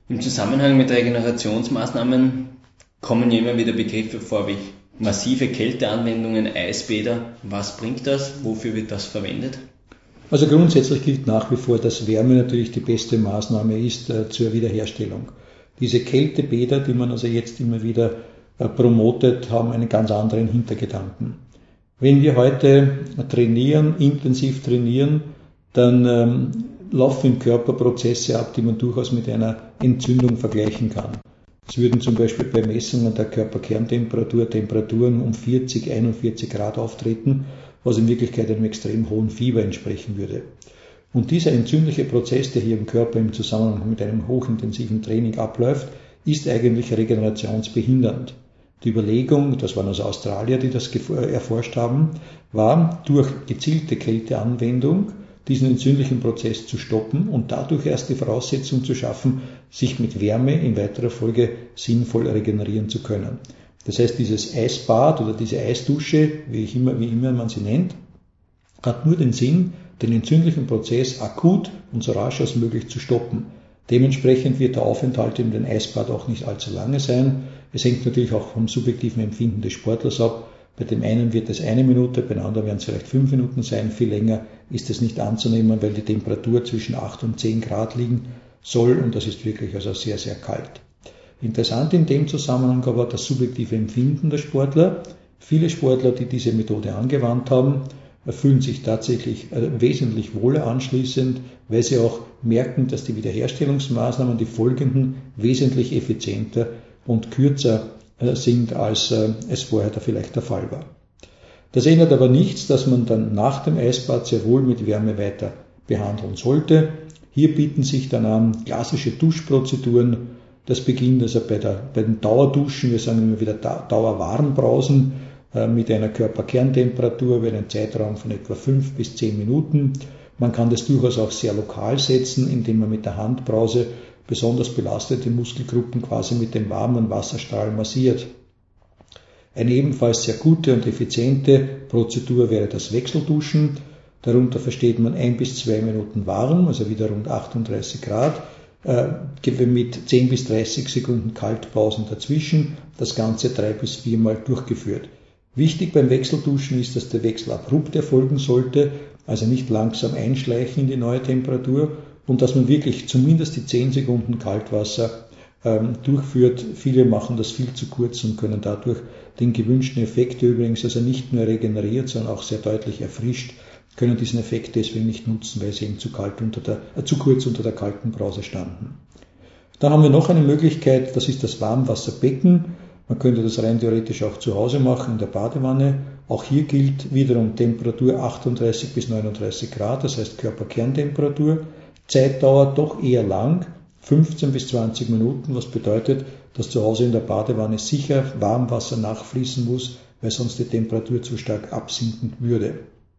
Im Zusammenhang mit Regenerationsmaßnahmen kommen ja immer wieder Begriffe vor wie massive Kälteanwendungen, Eisbäder. Was bringt das? Wofür wird das verwendet? Also grundsätzlich gilt nach wie vor, dass Wärme natürlich die beste Maßnahme ist zur Wiederherstellung. Diese Kältebäder, die man also jetzt immer wieder promotet, haben einen ganz anderen Hintergedanken. Wenn wir heute trainieren, intensiv trainieren, dann laufen im Körper Prozesse ab, die man durchaus mit einer Entzündung vergleichen kann. Es würden zum Beispiel bei Messungen der Körperkerntemperatur Temperaturen um 40, 41 Grad auftreten, was in Wirklichkeit einem extrem hohen Fieber entsprechen würde. Und dieser entzündliche Prozess, der hier im Körper im Zusammenhang mit einem hochintensiven Training abläuft, ist eigentlich regenerationsbehindernd. Die Überlegung, das waren also Australier, die das erforscht haben, war, durch gezielte Kälteanwendung diesen entzündlichen Prozess zu stoppen und dadurch erst die Voraussetzung zu schaffen, sich mit Wärme in weiterer Folge sinnvoll regenerieren zu können. Das heißt, dieses Eisbad oder diese Eisdusche, wie immer man sie nennt, hat nur den Sinn, den entzündlichen Prozess akut und so rasch als möglich zu stoppen. Dementsprechend wird der Aufenthalt in dem Eisbad auch nicht allzu lange sein. Es hängt natürlich auch vom subjektiven Empfinden des Sportlers ab. Bei dem einen wird es 1 Minute, bei dem anderen werden es vielleicht 5 Minuten sein. Viel länger ist es nicht anzunehmen, weil die Temperatur zwischen 8 und 10 Grad liegen soll und das ist wirklich also sehr, sehr kalt. Interessant in dem Zusammenhang aber das subjektive Empfinden der Sportler. Viele Sportler, die diese Methode angewandt haben, fühlen sich tatsächlich wesentlich wohler anschließend, weil sie auch merken, dass die Wiederherstellungsmaßnahmen, die folgenden, wesentlich effizienter und kürzer sind, als es vorher vielleicht der Fall war. Das ändert aber nichts, dass man dann nach dem Eisbad sehr wohl mit Wärme weiter behandeln sollte. Hier bieten sich dann an klassische Duschprozeduren. Das beginnt also bei den Dauerduschen, wir sagen immer wieder Dauerwarmbrausen mit einer Körperkerntemperatur über einen Zeitraum von etwa 5 bis 10 Minuten. Man kann das durchaus auch sehr lokal setzen, indem man mit der Handbrause besonders belastete Muskelgruppen quasi mit dem warmen Wasserstrahl massiert. Eine ebenfalls sehr gute und effiziente Prozedur wäre das Wechselduschen. Darunter versteht man 1 bis 2 Minuten warm, also wieder rund 38 Grad, mit 10 bis 30 Sekunden Kaltpausen dazwischen, das Ganze 3 bis 4 Mal durchgeführt. Wichtig beim Wechselduschen ist, dass der Wechsel abrupt erfolgen sollte, also nicht langsam einschleichen in die neue Temperatur und dass man wirklich zumindest die 10 Sekunden Kaltwasser durchführt. Viele machen das viel zu kurz und können dadurch den gewünschten Effekt, der übrigens also nicht nur regeneriert, sondern auch sehr deutlich erfrischt, können diesen Effekt deswegen nicht nutzen, weil sie eben zu kurz unter der kalten Brause standen. Dann haben wir noch eine Möglichkeit, das ist das Warmwasserbecken. Man könnte das rein theoretisch auch zu Hause machen, in der Badewanne. Auch hier gilt wiederum Temperatur 38 bis 39 Grad, das heißt Körperkerntemperatur. Zeitdauer doch eher lang, 15 bis 20 Minuten, was bedeutet, dass zu Hause in der Badewanne sicher Warmwasser nachfließen muss, weil sonst die Temperatur zu stark absinken würde.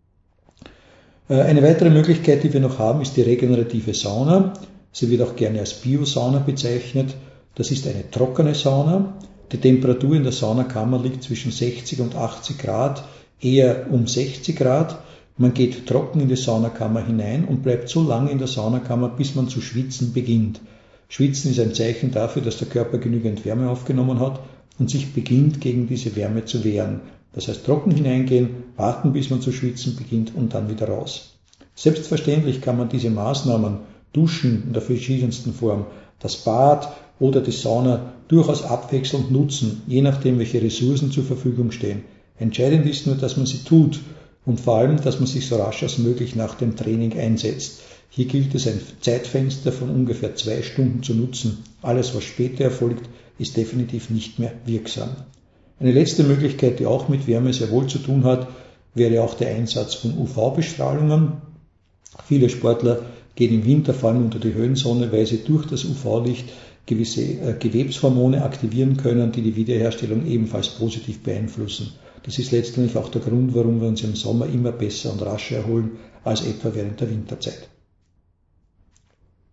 Eine weitere Möglichkeit, die wir noch haben, ist die regenerative Sauna. Sie wird auch gerne als Biosauna bezeichnet. Das ist eine trockene Sauna. Die Temperatur in der Saunakammer liegt zwischen 60 und 80 Grad, eher um 60 Grad. Man geht trocken in die Saunakammer hinein und bleibt so lange in der Saunakammer, bis man zu schwitzen beginnt. Schwitzen ist ein Zeichen dafür, dass der Körper genügend Wärme aufgenommen hat und sich beginnt, gegen diese Wärme zu wehren. Das heißt, trocken hineingehen, warten, bis man zu schwitzen beginnt und dann wieder raus. Selbstverständlich kann man diese Maßnahmen, Duschen in der verschiedensten Form, das Bad oder die Sauna durchaus abwechselnd nutzen, je nachdem, welche Ressourcen zur Verfügung stehen. Entscheidend ist nur, dass man sie tut und vor allem, dass man sich so rasch als möglich nach dem Training einsetzt. Hier gilt es, ein Zeitfenster von ungefähr 2 Stunden zu nutzen. Alles, was später erfolgt, ist definitiv nicht mehr wirksam. Eine letzte Möglichkeit, die auch mit Wärme sehr wohl zu tun hat, wäre auch der Einsatz von UV-Bestrahlungen. Viele Sportler gehen im Winter vor allem unter die Höhensonne, weil sie durch das UV-Licht gewisse Gewebshormone aktivieren können, die die Wiederherstellung ebenfalls positiv beeinflussen. Das ist letztendlich auch der Grund, warum wir uns im Sommer immer besser und rascher erholen als etwa während der Winterzeit.